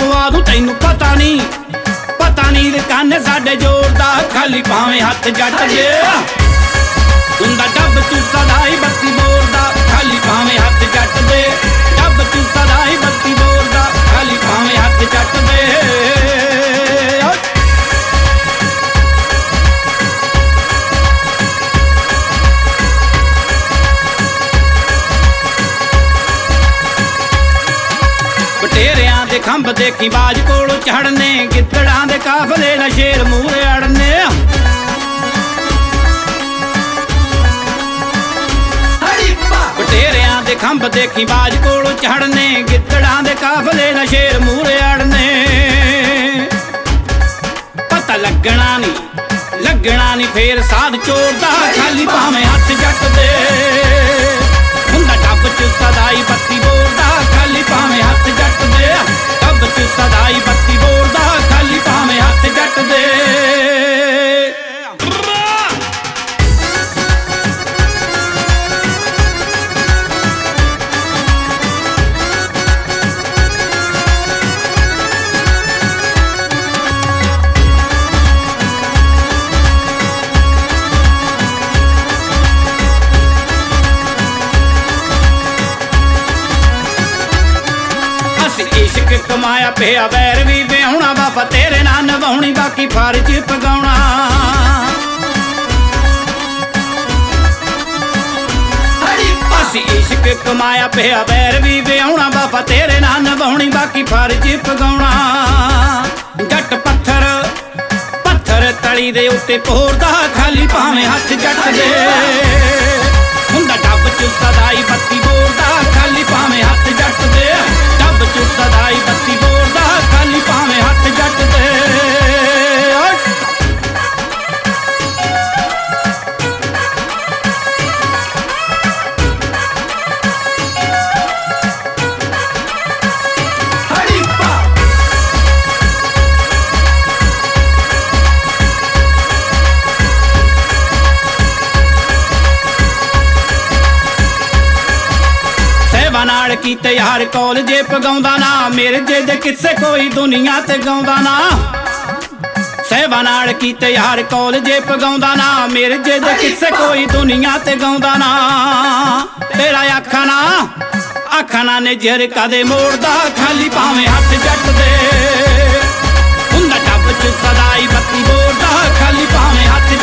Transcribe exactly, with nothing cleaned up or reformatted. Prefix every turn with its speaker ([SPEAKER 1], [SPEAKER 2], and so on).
[SPEAKER 1] ਪਵਾ ਦੂੰ ਤੈਨੂੰ ਪਤਾ ਨਹੀਂ ਪਤਾ ਨਹੀਂ ਰਕਾਨੇ ਸਾਡੇ ਜ਼ੋਰ ਦਾ ਖਾਲੀ ਭਾਵੇਂ ਹੱਥ ਜੱਟ ਦੇ ਹੁੰਦਾ ਡੱਬ ਚ ਸਦਾ ਹੀ ਬੱਤੀ ਬੋਲਦਾ ਖਾਲੀ ਭਾਵੇਂ ਹੱਥ ਜੱਟ ਦੇ ਡੱਬ ਚ ਸਦਾ ਹੀ ਬੱਤੀ ਬੋਲਦਾ ਖਾਲੀ ਭਾਵੇਂ ਹੱਥ ਜੱਟ ਦੇ ਬਟੇਰਿਆਂ ਦੇ ਖੰਭ ਦੇਖੀ ਬਾਜ ਕੋਲੋਂ ਚੜਨੇ ਗਿੱਦੜਾਂ ਦੇ ਕਾਫਲੇ ਨਾਲ ਸ਼ੇਰ ਮੂਹਰੇ ਅੜਨੇ ਬਟੇਰਿਆਂ ਦੇ ਖੰਭ ਦੇਖੀ ਬਾਜ ਕੋਲੋਂ ਚੜਨੇ ਗਿੱਦੜਾਂ ਦੇ ਕਾਫਲੇ ਨਾਲ ਸ਼ੇਰ ਮੂਹਰੇ ਅੜਨੇ ਪਤਾ ਲੱਗਣਾ ਨੀ ਲੱਗਣਾ ਨੀ ਫੇਰ ਸਾਧ ਚੋਰ ਦਾ ਖਾਲੀ ਭਾਵੇਂ ਹੱਥ ਜੱਟ ਦੇ ਹੁੰਦਾ ਡੱਬ ਚ ਸਦਾ ਹੀ ਬੱਤੀ ਬੋਲਦਾ ਖਾਲੀ ਭਾਵੇਂ ਹੱਥ ਜੱਟ ਦੇ ਡੱਬ ਚ ਸਦਾ ਹੀ ਬੱਤੀ ਬੋਲਦਾ ਖਾਲੀ ਭਾਵੇਂ ਹੱਥ ਜੱਟ ਦੇ ਇਸ਼ਕ ਕਮਾਇਆ ਪਿਆ ਵੈਰ ਵੀ ਵਿਆਹੁਣਾ ਬਾਬਾ ਤੇਰੇ ਨਾਲ ਨਿਭਾਉਣੀ ਬਾਕੀ ਫਰਜ਼ ਪਗਾਉਣਾ ਅਸੀਂ ਇਸ਼ਕ ਕਮਾਇਆ ਪਿਆ ਵੈਰ ਵੀ ਵਿਆਹੁਣਾ ਬਾਬਾ ਤੇਰੇ ਨਾਲ ਨਿਭਾਉਣੀ ਬਾਕੀ ਫਰਜ਼ ਪਗਾਉਣਾ ਜੱਟ ਪੱਥਰ ਪੱਥਰ ਤਲੀ ਦੇ ਉੱਤੇ ਪੋਰਦਾ ਖਾਲੀ ਭਾਵੇਂ ਹੱਥ ਜੱਟ ਦੇ ਹੁੰਦਾ ਡੱਬ ਚ ਸਦਾ ਹੀ ਬੱਤੀ ਬੋਲਦਾ ਖਾਲੀ ਭਾਵੇਂ ਹੱਥ ਜੱਟ ਦੇ ਡੱਬ ਚ ਸਦਾ ਹੀ ਬੱਤੀ ਬੋਲਦਾ ਖਾਲੀ ਭਾਵੇਂ ਹੱਥ ਜੱਟ ਦੇ ਨਾਲ ਕੀਤੇ ਯਾਰ ਕਾਲਜੇ ਪਗਾਉਂਦਾ ਨਾ ਮੇਰੇ ਜੇ ਦੇ ਕਿਸੇ ਕੋਈ ਦੁਨੀਆ ਤੇ ਗਾਉਂਦਾ ਨਾ ਸਹਿਬਾ ਨਾਲ ਕੀਤੇ ਯਾਰ ਕਾਲਜੇ ਪਗਾਉਂਦਾ ਨਾ ਮੇਰੇ ਜੇ ਦੇ ਕਿਸੇ ਕੋਈ ਦੁਨੀਆ ਤੇ ਗਾਉਂਦਾ ਨਾ ਤੇਰਾ ਅੱਖਾਂ ਨਾ ਅੱਖਾਂ ਨਾ ਨੇ ਜਰ ਕਦੇ ਮੋੜਦਾ ਖਾਲੀ ਭਾਵੇਂ ਹੱਥ ਜੱਟ ਦੇ ਹੁੰਦਾ ਡੱਬ ਚ ਸਦਾ ਹੀ ਬੱਤੀ ਬੋਲਦਾ ਖਾਲੀ ਭਾਵੇਂ ਹੱਥ